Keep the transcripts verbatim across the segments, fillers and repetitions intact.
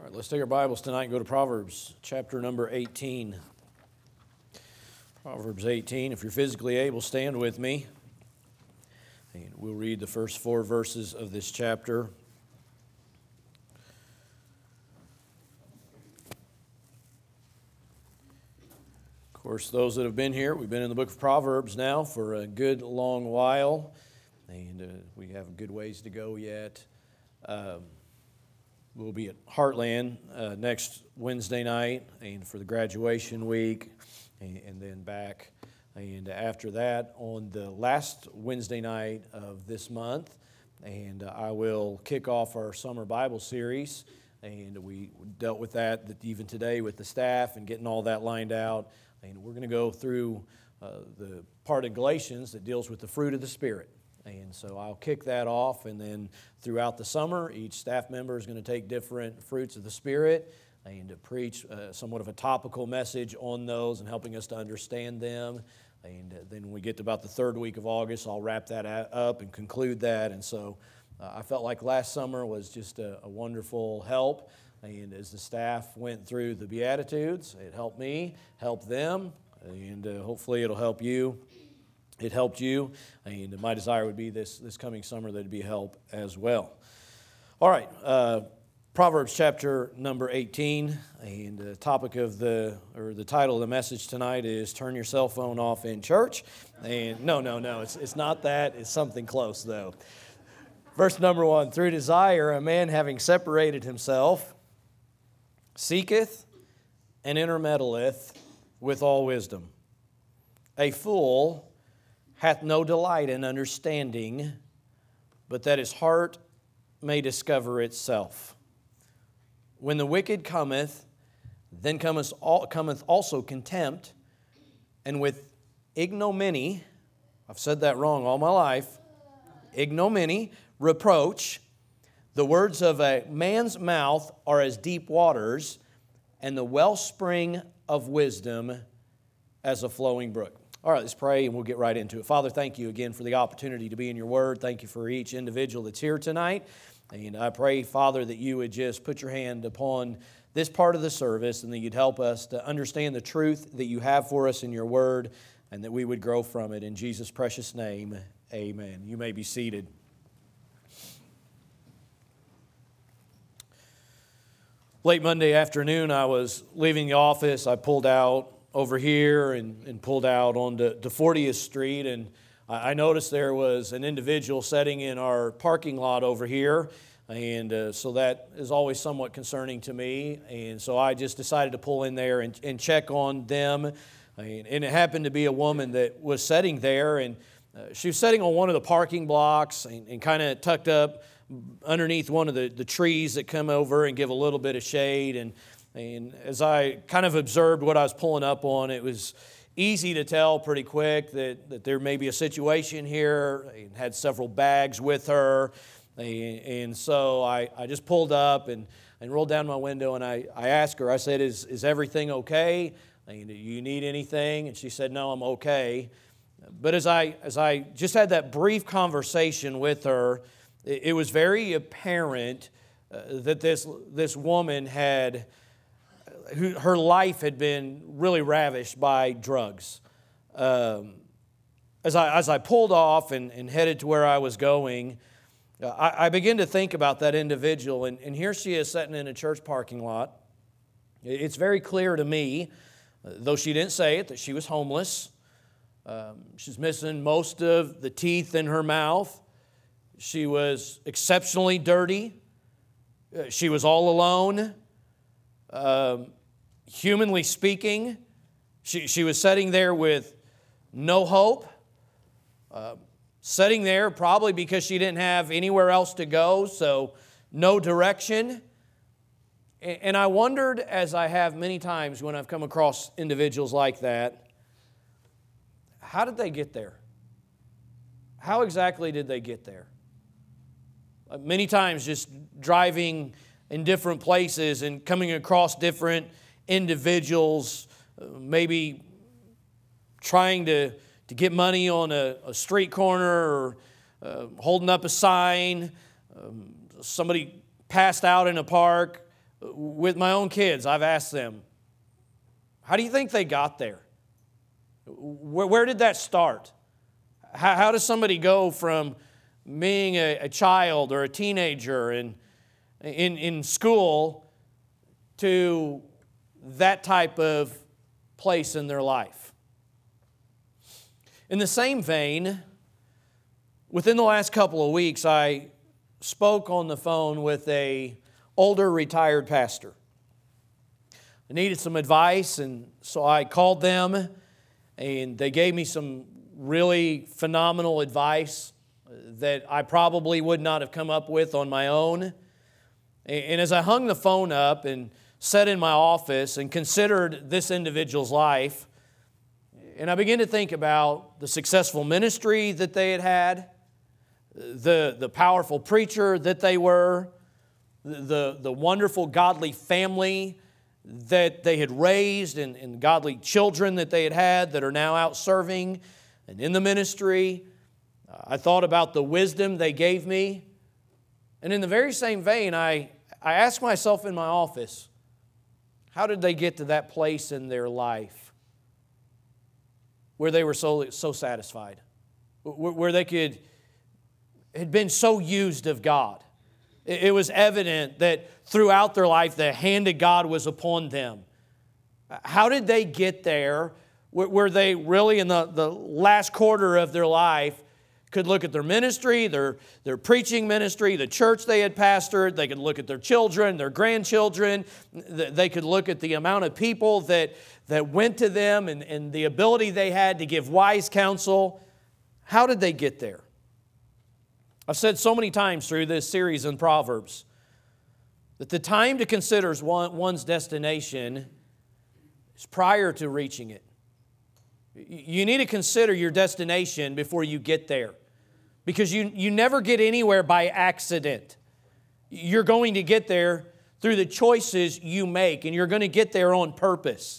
right, let's take our Bibles tonight and go to Proverbs chapter number eighteen. Proverbs eighteen. If you're physically able, stand with me. And we'll read the first four verses of this chapter. Of course, those that have been here, we've been in the book of Proverbs now for a good long while, and uh, we have a good ways to go yet. Um, we'll be at Heartland uh, next Wednesday night, and for the graduation week, and, and then back. And after that, on the last Wednesday night of this month, and uh, I will kick off our summer Bible series. And we dealt with that even today with the staff and getting all that lined out. And we're going to go through uh, the part of Galatians that deals with the fruit of the Spirit. And so I'll kick that off, and then throughout the summer, each staff member is going to take different fruits of the Spirit and to preach uh, somewhat of a topical message on those and helping us to understand them. And uh, then when we get to about the third week of August, I'll wrap that up and conclude that. And so uh, I felt like last summer was just a, a wonderful help. And as the staff went through the Beatitudes, it helped me, helped them, and uh, hopefully it'll help you. It helped you, and my desire would be this, this coming summer that it'd be a help as well. All right, uh, Proverbs chapter number eighteen, and the topic of the, or the title of the message tonight is Turn Your Cell Phone Off in Church. And no, no, no, it's, it's not that, it's something close though. Verse number one, through desire, a man having separated himself, seeketh and intermeddleth with all wisdom. A fool hath no delight in understanding, but that his heart may discover itself. When the wicked cometh, then cometh also contempt, and with ignominy, I've said that wrong all my life, ignominy, reproach. The words of a man's mouth are as deep waters, and the wellspring of wisdom as a flowing brook. All right, let's pray and we'll get right into it. Father, thank you again for the opportunity to be in your word. Thank you for each individual that's here tonight. And I pray, Father, that you would just put your hand upon this part of the service and that you'd help us to understand the truth that you have for us in your word and that we would grow from it. In Jesus' precious name, amen. You may be seated. Late Monday afternoon, I was leaving the office. I pulled out over here and, and pulled out onto to fortieth Street, and I noticed there was an individual sitting in our parking lot over here, and uh, so that is always somewhat concerning to me, and so I just decided to pull in there and, and check on them, and, and it happened to be a woman that was sitting there, and uh, she was sitting on one of the parking blocks and, and kind of tucked up underneath one of the, the trees that come over and give a little bit of shade, and And as I kind of observed what I was pulling up on, it was easy to tell pretty quick that, that there may be a situation here. I had several bags with her. And so I, I just pulled up and, and rolled down my window and I, I asked her, I said, is, is everything okay? And do you need anything? And she said, no, I'm okay. But as I, as I just had that brief conversation with her, it, it was very apparent uh, that this, this woman had... her life had been really ravished by drugs. Um, as I as I pulled off and, and headed to where I was going, uh, I, I began to think about that individual. And, and here she is sitting in a church parking lot. It's very clear to me, uh, though she didn't say it, that she was homeless. Um, she's missing most of the teeth in her mouth. She was exceptionally dirty. Uh, she was all alone. Um, humanly speaking, she, she was sitting there with no hope, uh, sitting there probably because she didn't have anywhere else to go, so no direction. And, and I wondered, as I have many times when I've come across individuals like that, how did they get there? How exactly did they get there? Uh, many times just driving in different places and coming across different individuals, uh, maybe trying to, to get money on a, a street corner or uh, holding up a sign, um, somebody passed out in a park, With my own kids, I've asked them, how do you think they got there? Where, where did that start? How, how does somebody go from being a, a child or a teenager in, in, in school to that type of place in their life? In the same vein, within the last couple of weeks, I spoke on the phone with a older retired pastor. I needed some advice, and so I called them, and they gave me some really phenomenal advice that I probably would not have come up with on my own. And as I hung the phone up and sat in my office and considered this individual's life, and I began to think about the successful ministry that they had had, the, the powerful preacher that they were, the, the wonderful godly family that they had raised, and, and godly children that they had had that are now out serving and in the ministry. I thought about the wisdom they gave me. And in the very same vein, I, I asked myself in my office, how did they get to that place in their life where they were so, so satisfied, where, where they could had been so used of God? It, it was evident that throughout their life, the hand of God was upon them. How did they get there where, where they really, in the, the last quarter of their life, could look at their ministry, their, their preaching ministry, the church they had pastored. They could look at their children, their grandchildren. They could look at the amount of people that, that went to them and, and the ability they had to give wise counsel. How did they get there? I've said so many times through this series in Proverbs that the time to consider one's destination is prior to reaching it. You need to consider your destination before you get there, because you, you never get anywhere by accident. You're going to get there through the choices you make, and you're going to get there on purpose.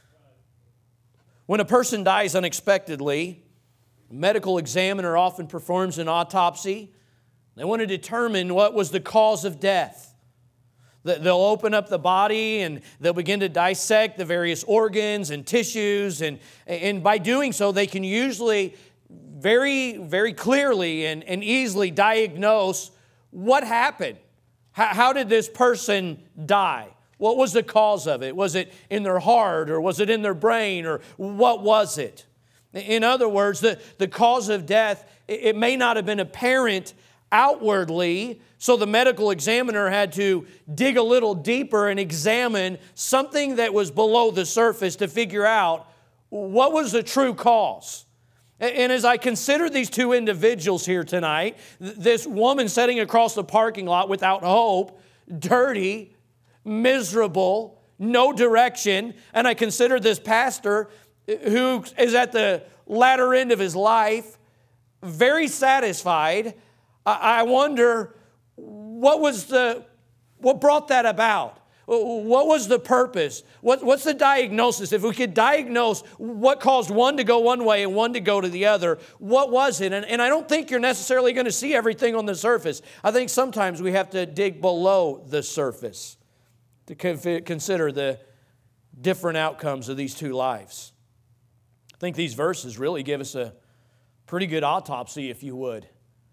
When a person dies unexpectedly, a medical examiner often performs an autopsy. They want to determine what was the cause of death. They'll open up the body and they'll begin to dissect the various organs and tissues. And, and by doing so, they can usually very, very clearly and, and easily diagnose what happened. How, how did this person die? What was the cause of it? Was it in their heart, or was it in their brain, or what was it? In other words, the, the cause of death, it may not have been apparent outwardly, so the medical examiner had to dig a little deeper and examine something that was below the surface to figure out what was the true cause. And as I consider these two individuals here tonight, this woman sitting across the parking lot without hope, dirty, miserable, no direction, and I consider this pastor who is at the latter end of his life, very satisfied, I wonder what was the, what brought that about? What was the purpose? What, what's the diagnosis? If we could diagnose what caused one to go one way and one to go to the other, what was it? And, and I don't think you're necessarily going to see everything on the surface. I think sometimes we have to dig below the surface to consider the different outcomes of these two lives. I think these verses really give us a pretty good autopsy, if you would,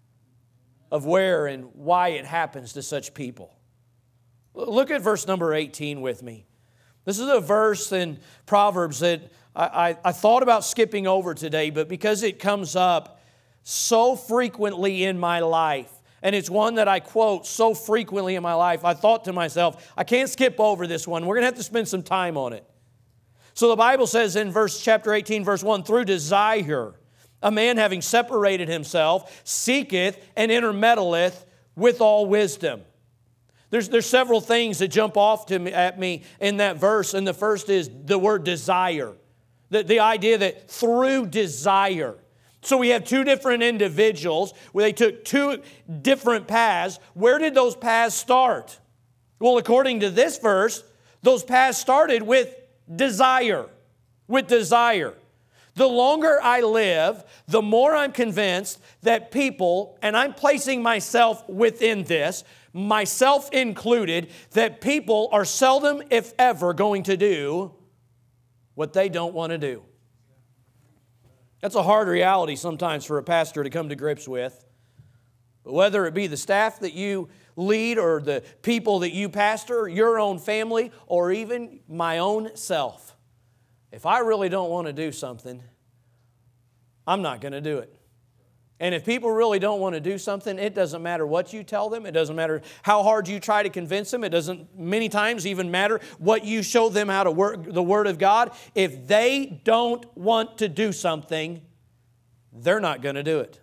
of where and why it happens to such people. Look at verse number eighteen with me. This is a verse in Proverbs that I, I, I thought about skipping over today, but because it comes up so frequently in my life, and it's one that I quote so frequently in my life, I thought to myself, I can't skip over this one. We're going to have to spend some time on it. So the Bible says in verse chapter eighteen, verse one, through desire, a man having separated himself, seeketh and intermeddleth with all wisdom. There's, there's several things that jump off to me, at me in that verse, and the first is the word desire. The, the idea that through desire. So we have two different individuals where they took two different paths. Where did those paths start? Well, according to this verse, those paths started with desire. With desire. The longer I live, the more I'm convinced that people, and I'm placing myself within this, myself included, that people are seldom, if ever, going to do what they don't want to do. That's a hard reality sometimes for a pastor to come to grips with. But whether it be the staff that you lead or the people that you pastor, your own family, or even my own self, if I really don't want to do something, I'm not going to do it. And if people really don't want to do something, it doesn't matter what you tell them. It doesn't matter how hard you try to convince them. It doesn't many times even matter what you show them how to work the Word of God. If they don't want to do something, they're not going to do it.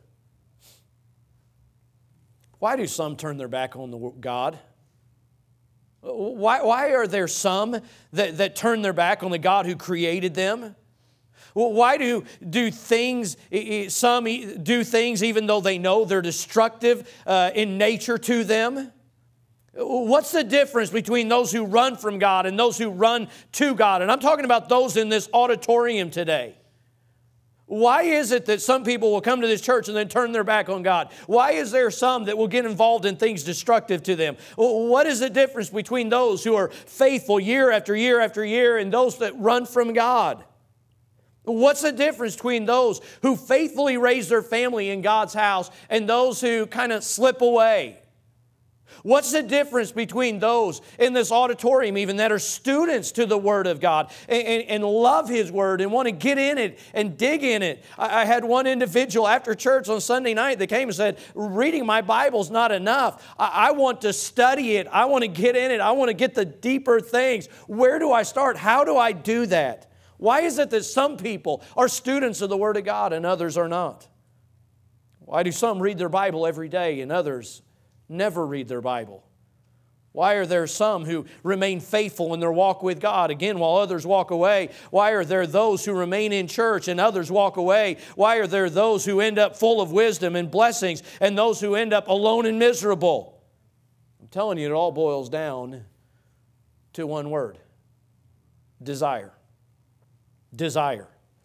Why do some turn their back on the God? Why, why are there some that, that turn their back on the God who created them? Well, why do, do things, some do things even though they know they're destructive uh, in nature to them? What's the difference between those who run from God and those who run to God? And I'm talking about those in this auditorium today. Why is it that some people will come to this church and then turn their back on God? Why is there some that will get involved in things destructive to them? What is the difference between those who are faithful year after year after year and those that run from God? What's the difference between those who faithfully raise their family in God's house and those who kind of slip away? What's the difference between those in this auditorium even that are students to the Word of God and, and, and love His Word and want to get in it and dig in it? I, I had one individual after church on Sunday night that came and said, reading my Bible's not enough. I, I want to study it. I want to get in it. I want to get the deeper things. Where do I start? How do I do that? Why is it that some people are students of the Word of God and others are not? Why do some read their Bible every day and others never read their Bible? Why are there some who remain faithful in their walk with God, again, while others walk away? Why are there those who remain in church and others walk away? Why are there those who end up full of wisdom and blessings and those who end up alone and miserable? I'm telling you, it all boils down to one word: desire. Desire.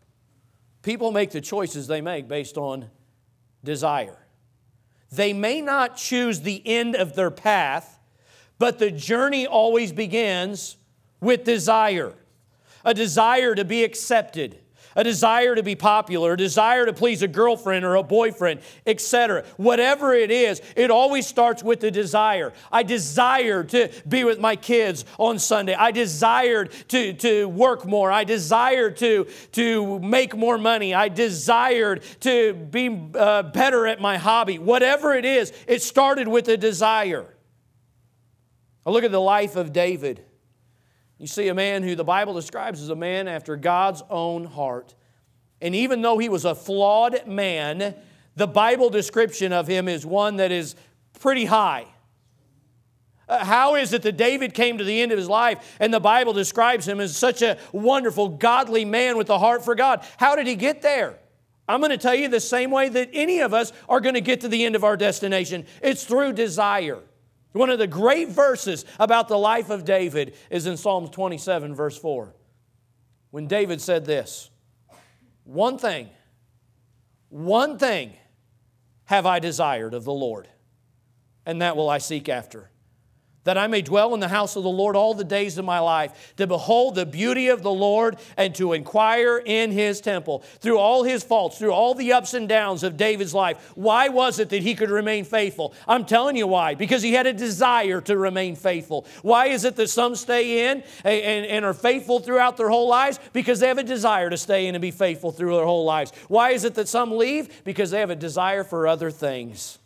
People make the choices they make based on desire. They may not choose the end of their path, but the journey always begins with desire. A desire to be accepted, a desire to be popular, a desire to please a girlfriend or a boyfriend, et cetera. Whatever it is, it always starts with the desire. I desired to be with my kids on Sunday. I desired to, to work more. I desired to, to make more money. I desired to be uh, better at my hobby. Whatever it is, it started with a desire. I look at the life of David. You see a man who the Bible describes as a man after God's own heart. And even though he was a flawed man, the Bible description of him is one that is pretty high. Uh, how is it that David came to the end of his life and the Bible describes him as such a wonderful, godly man with a heart for God? How did he get there? I'm going to tell you the same way that any of us are going to get to the end of our destination. It's through desire. One of the great verses about the life of David is in Psalm twenty-seven, verse four. When David said this, "One thing, one thing have I desired of the Lord, and that will I seek after, that I may dwell in the house of the Lord all the days of my life, to behold the beauty of the Lord and to inquire in His temple." Through all his faults, through all the ups and downs of David's life, why was it that he could remain faithful? I'm telling you why. Because he had a desire to remain faithful. Why is it that some stay in and, and are faithful throughout their whole lives? Because they have a desire to stay in and be faithful through their whole lives. Why is it that some leave? Because they have a desire for other things.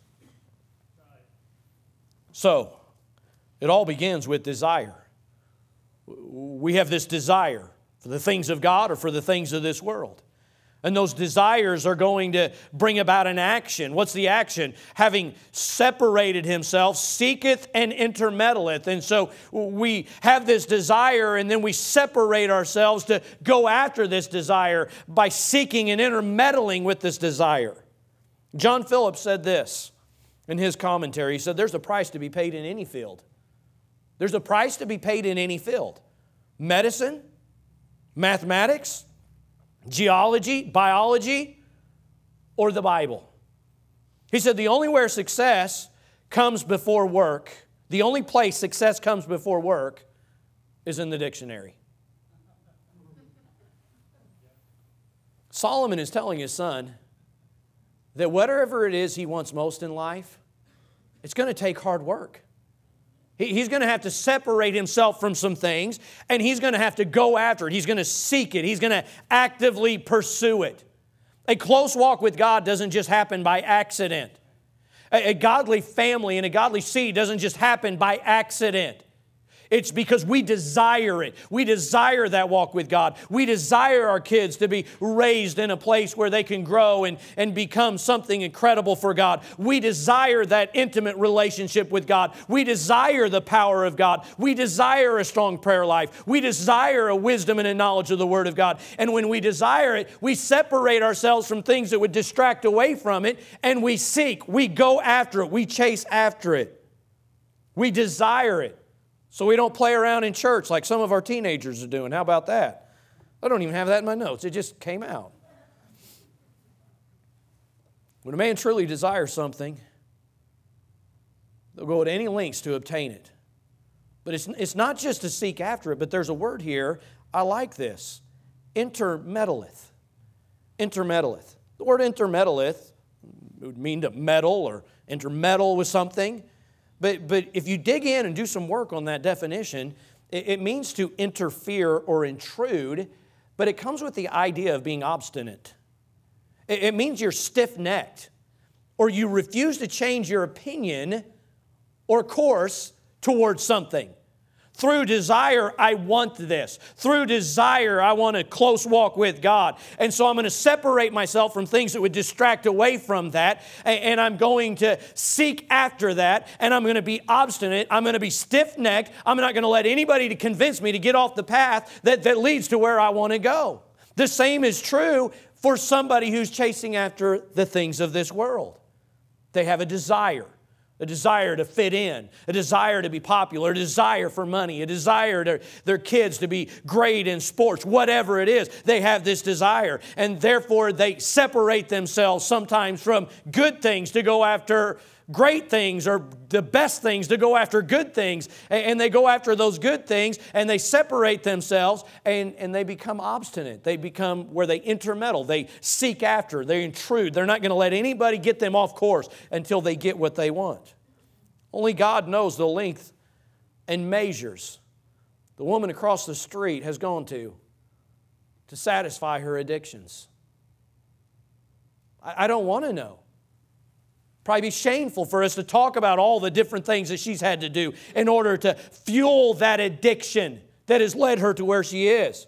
So, it all begins with desire. We have this desire for the things of God or for the things of this world. And those desires are going to bring about an action. What's the action? Having separated himself, seeketh and intermeddleth. And so we have this desire and then we separate ourselves to go after this desire by seeking and intermeddling with this desire. John Phillips said this in his commentary. He said, there's a price to be paid in any field. There's a price to be paid in any field. Medicine, mathematics, geology, biology, or the Bible. He said the only where success comes before work The only place success comes before work is in the dictionary. Solomon is telling his son that whatever it is he wants most in life, it's going to take hard work. He's going to have to separate himself from some things, and he's going to have to go after it. He's going to seek it. He's going to actively pursue it. A close walk with God doesn't just happen by accident. A godly family and a godly seed doesn't just happen by accident. It's because we desire it. We desire that walk with God. We desire our kids to be raised in a place where they can grow and, and become something incredible for God. We desire that intimate relationship with God. We desire the power of God. We desire a strong prayer life. We desire a wisdom and a knowledge of the Word of God. And when we desire it, we separate ourselves from things that would distract away from it, and we seek, we go after it, we chase after it. We desire it. So we don't play around in church like some of our teenagers are doing. How about that? I don't even have that in my notes. It just came out. When a man truly desires something, they'll go to any lengths to obtain it. But it's, it's not just to seek after it, but there's a word here, I like this, intermeddleth. Intermeddleth. The word intermeddleth would mean to meddle or intermeddle with something. But, but if you dig in and do some work on that definition, it, it means to interfere or intrude, but it comes with the idea of being obstinate. It, it means you're stiff-necked, or you refuse to change your opinion or course towards something. Through desire, I want this. Through desire, I want a close walk with God. And so I'm going to separate myself from things that would distract away from that. And I'm going to seek after that. And I'm going to be obstinate. I'm going to be stiff-necked. I'm not going to let anybody to convince me to get off the path that, that leads to where I want to go. The same is true for somebody who's chasing after the things of this world. They have a desire. A desire to fit in, a desire to be popular, a desire for money, a desire to their kids to be great in sports, whatever it is. They have this desire, and therefore they separate themselves sometimes from good things to go after great things, or the best things to go after good things. And they go after those good things, and they separate themselves, and, and they become obstinate. They become where they intermeddle. They seek after. They intrude. They're not going to let anybody get them off course until they get what they want. Only God knows the length and measures the woman across the street has gone to to satisfy her addictions. I, I don't want to know. Probably be shameful for us to talk about all the different things that she's had to do in order to fuel that addiction that has led her to where she is.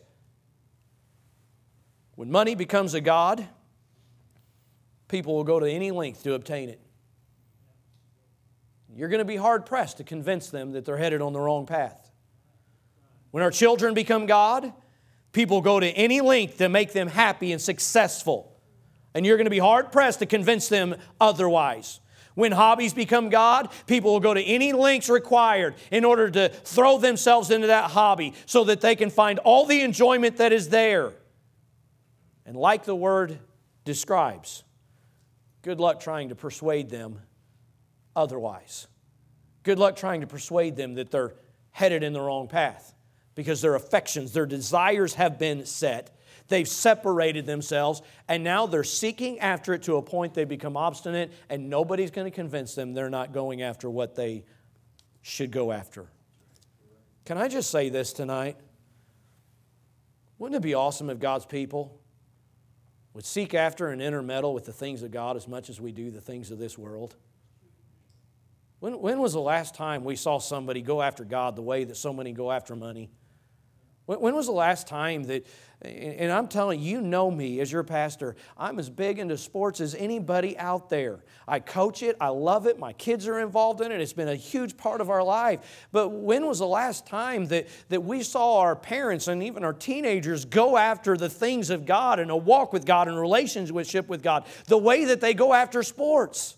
When money becomes a god, people will go to any length to obtain it. You're going to be hard-pressed to convince them that they're headed on the wrong path. When our children become God, people go to any length to make them happy and successful. And you're going to be hard-pressed to convince them otherwise. When hobbies become God, people will go to any lengths required in order to throw themselves into that hobby so that they can find all the enjoyment that is there. And like the word describes, good luck trying to persuade them otherwise. Good luck trying to persuade them that they're headed in the wrong path because their affections, their desires have been set. They've separated themselves, and now they're seeking after it to a point they become obstinate, and nobody's going to convince them they're not going after what they should go after. Can I just say this tonight? Wouldn't it be awesome if God's people would seek after and intermeddle with the things of God as much as we do the things of this world? When, when was the last time we saw somebody go after God the way that so many go after money? When, when was the last time that, and I'm telling you, you know me as your pastor, I'm as big into sports as anybody out there. I coach it, I love it, my kids are involved in it, it's been a huge part of our life. But when was the last time that, that we saw our parents and even our teenagers go after the things of God and a walk with God and a relationship with God the way that they go after sports?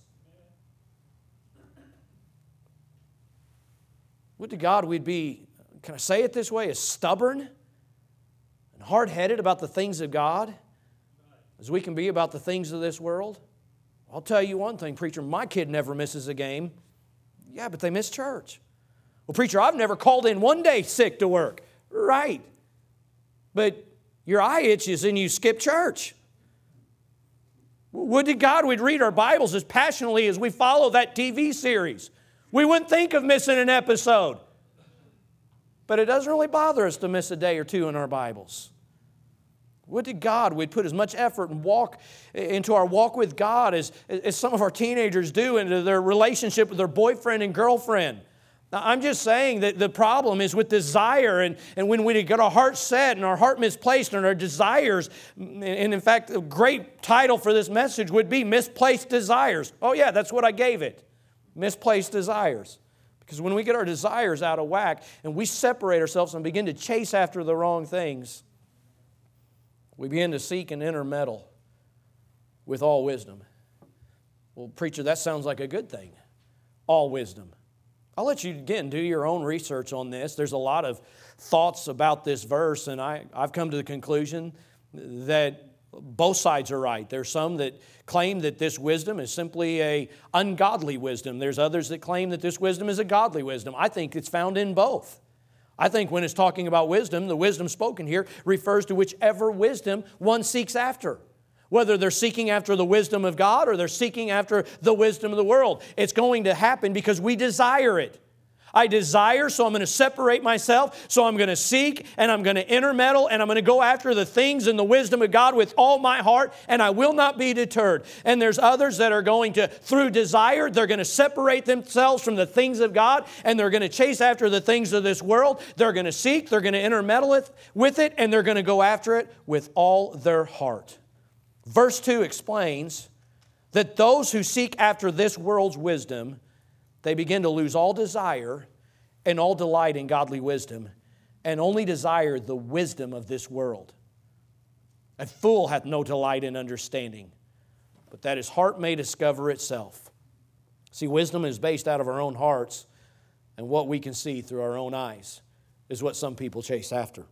Would to God we'd be, can I say it this way, as stubborn and hard-headed about the things of God as we can be about the things of this world? I'll tell you one thing, preacher, my kid never misses a game. Yeah, but they miss church. Well, preacher, I've never called in one day sick to work. Right. But your eye itches and you skip church. Would to God we'd read our Bibles as passionately as we follow that T V series. We wouldn't think of missing an episode. But it doesn't really bother us to miss a day or two in our Bibles. Would to God we'd put as much effort and walk into our walk with God as, as some of our teenagers do into their relationship with their boyfriend and girlfriend. Now, I'm just saying that the problem is with desire, and, and when we get our heart set and our heart misplaced and our desires, and in fact, a great title for this message would be Misplaced Desires. Oh yeah, that's what I gave it. Misplaced desires. Because when we get our desires out of whack and we separate ourselves and begin to chase after the wrong things, we begin to seek and intermeddle with all wisdom. Well, preacher, that sounds like a good thing. All wisdom. I'll let you, again, do your own research on this. There's a lot of thoughts about this verse, and I, I've come to the conclusion that both sides are right. There's some that claim that this wisdom is simply a ungodly wisdom. There's others that claim that this wisdom is a godly wisdom. I think it's found in both. I think when it's talking about wisdom, the wisdom spoken here refers to whichever wisdom one seeks after. Whether they're seeking after the wisdom of God or they're seeking after the wisdom of the world. It's going to happen because we desire it. I desire, so I'm going to separate myself, so I'm going to seek, and I'm going to intermeddle, and I'm going to go after the things and the wisdom of God with all my heart, and I will not be deterred. And there's others that are going to, through desire, they're going to separate themselves from the things of God, and they're going to chase after the things of this world. They're going to seek, they're going to intermeddle with it, and they're going to go after it with all their heart. Verse two explains that those who seek after this world's wisdom, they begin to lose all desire and all delight in godly wisdom, and only desire the wisdom of this world. A fool hath no delight in understanding, but that his heart may discover itself. See, wisdom is based out of our own hearts, and what we can see through our own eyes is what some people chase after.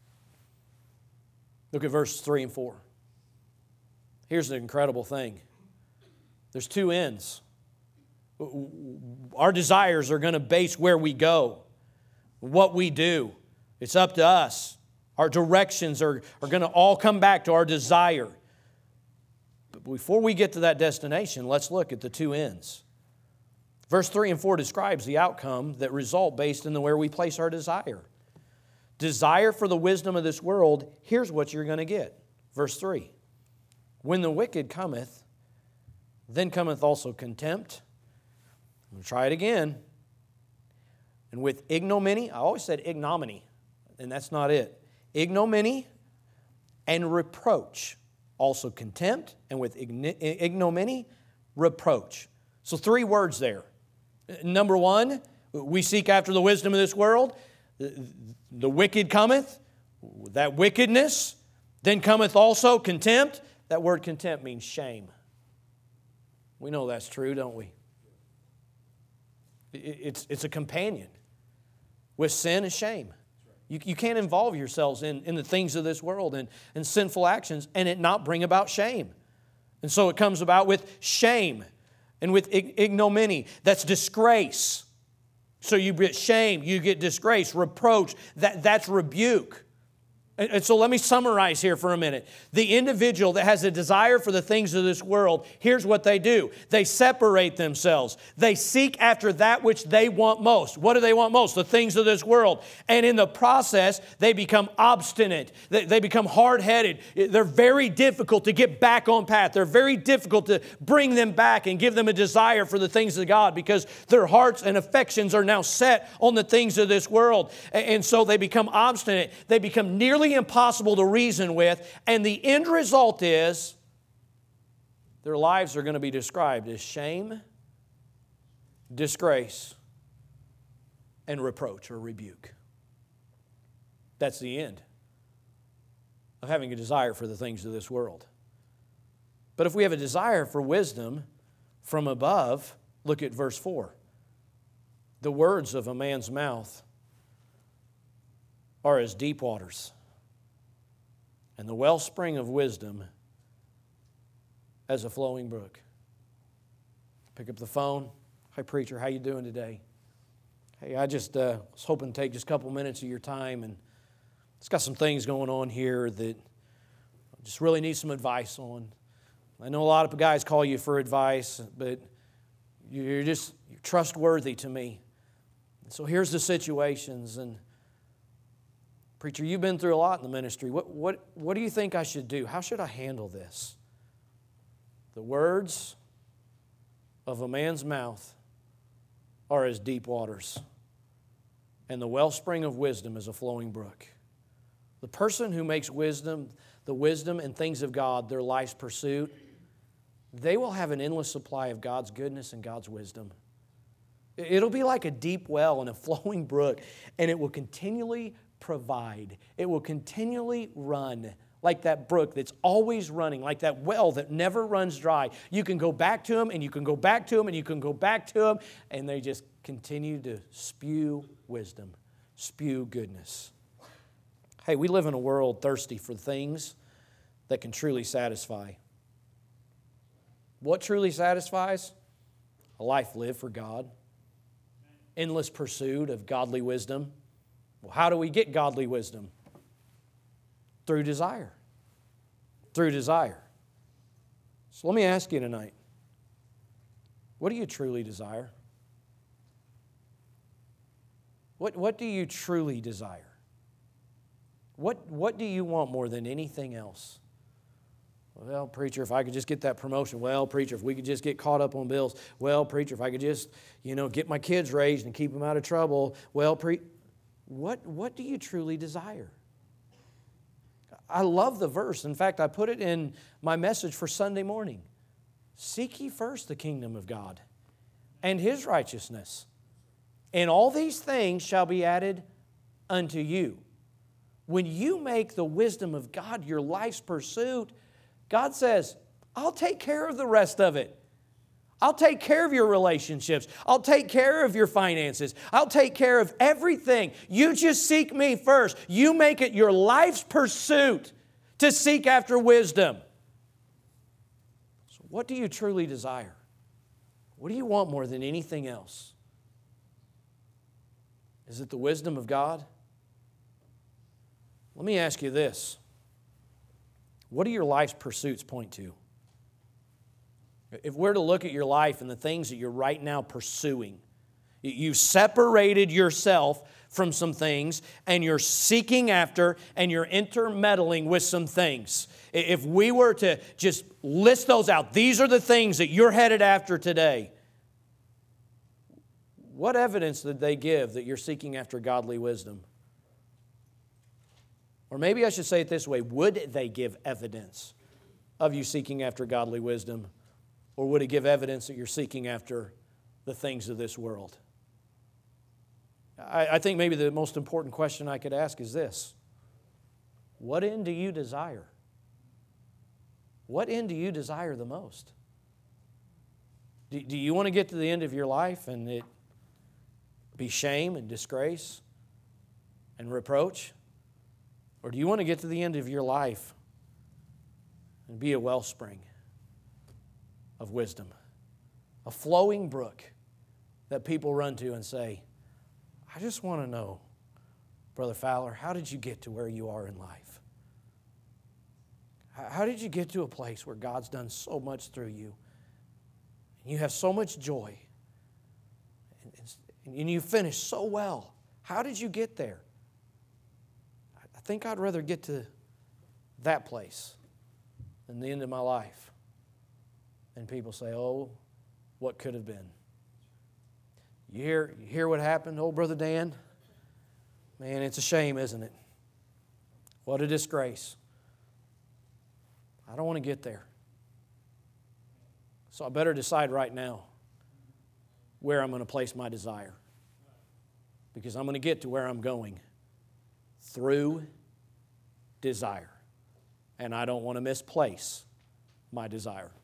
Look at verses three and four. Here's the incredible thing. There's two ends. Our desires are going to base where we go, what we do. It's up to us. Our directions are, are going to all come back to our desire. But before we get to that destination, let's look at the two ends. Verse three and four describes the outcome that result based in the where we place our desire. Desire for the wisdom of this world, here's what you're going to get. Verse three. When the wicked cometh, then cometh also contempt. I'm going to try it again. And with ignominy, I always said ignominy, and that's not it. Ignominy and reproach. Also contempt, and with ignominy, reproach. So three words there. Number one, we seek after the wisdom of this world. The wicked cometh, that wickedness. Then cometh also contempt. That word contempt means shame. We know that's true, don't we? It's, it's a companion with sin and shame. You, you can't involve yourselves in, in the things of this world and, and sinful actions and it not bring about shame. And so it comes about with shame and with ignominy. That's disgrace. So you get shame, you get disgrace, reproach. That, that's rebuke. And so let me summarize here for a minute. The individual that has a desire for the things of this world, here's what they do. They separate themselves. They seek after that which they want most. What do they want most? The things of this world. And in the process, they become obstinate. They become hard-headed. They're very difficult to get back on path. They're very difficult to bring them back and give them a desire for the things of God because their hearts and affections are now set on the things of this world. And so they become obstinate. They become nearly impossible to reason with, and the end result is their lives are going to be described as shame, disgrace, and reproach or rebuke. That's the end of having a desire for the things of this world. But if we have a desire for wisdom from above, look at verse four. The words of a man's mouth are as deep waters, and the wellspring of wisdom as a flowing brook. Pick up the phone. Hi, preacher, how you doing today? Hey, I just uh, was hoping to take just a couple minutes of your time, and it's got some things going on here that I just really need some advice on. I know a lot of guys call you for advice, but you're just you're trustworthy to me. So here's the situations, and preacher, you've been through a lot in the ministry. What, what, what do you think I should do? How should I handle this? The words of a man's mouth are as deep waters, and the wellspring of wisdom is a flowing brook. The person who makes wisdom, the wisdom and things of God, their life's pursuit, they will have an endless supply of God's goodness and God's wisdom. It'll be like a deep well and a flowing brook, and it will continually provide. It will continually run like that brook that's always running, like that well that never runs dry. You can go back to them, and you can go back to them, and you can go back to them, and they just continue to spew wisdom, spew goodness. Hey, we live in a world thirsty for things that can truly satisfy. What truly satisfies? A life lived for God. Endless pursuit of godly wisdom. Well, how do we get godly wisdom? Through desire. Through desire. So let me ask you tonight, what do you truly desire? What, what do you truly desire? What, what do you want more than anything else? Well, preacher, if I could just get that promotion. Well, preacher, if we could just get caught up on bills. Well, preacher, if I could just, you know, get my kids raised and keep them out of trouble. Well, pre- what, what do you truly desire? I love the verse. In fact, I put it in my message for Sunday morning. Seek ye first the kingdom of God and His righteousness, and all these things shall be added unto you. When you make the wisdom of God your life's pursuit, God says, I'll take care of the rest of it. I'll take care of your relationships. I'll take care of your finances. I'll take care of everything. You just seek me first. You make it your life's pursuit to seek after wisdom. So what do you truly desire? What do you want more than anything else? Is it the wisdom of God? Let me ask you this. What do your life's pursuits point to? If we're to look at your life and the things that you're right now pursuing, you've separated yourself from some things and you're seeking after and you're intermeddling with some things. If we were to just list those out, these are the things that you're headed after today. What evidence did they give that you're seeking after godly wisdom? Or maybe I should say it this way, would they give evidence of you seeking after godly wisdom? Or would it give evidence that you're seeking after the things of this world? I, I think maybe the most important question I could ask is this. What end do you desire? What end do you desire the most? Do, do you want to get to the end of your life and it be shame and disgrace and reproach? Or do you want to get to the end of your life and be a wellspring of wisdom, a flowing brook that people run to and say, I just want to know, Brother Fowler, how did you get to where you are in life? How did you get to a place where God's done so much through you? And you have so much joy. And you finish so well. How did you get there? I think I'd rather get to that place than the end of my life. And people say, oh, what could have been? You hear, you hear what happened to old Brother Dan? Man, it's a shame, isn't it? What a disgrace. I don't want to get there. So I better decide right now where I'm going to place my desire. Because I'm going to get to where I'm going through desire. And I don't want to misplace my desire.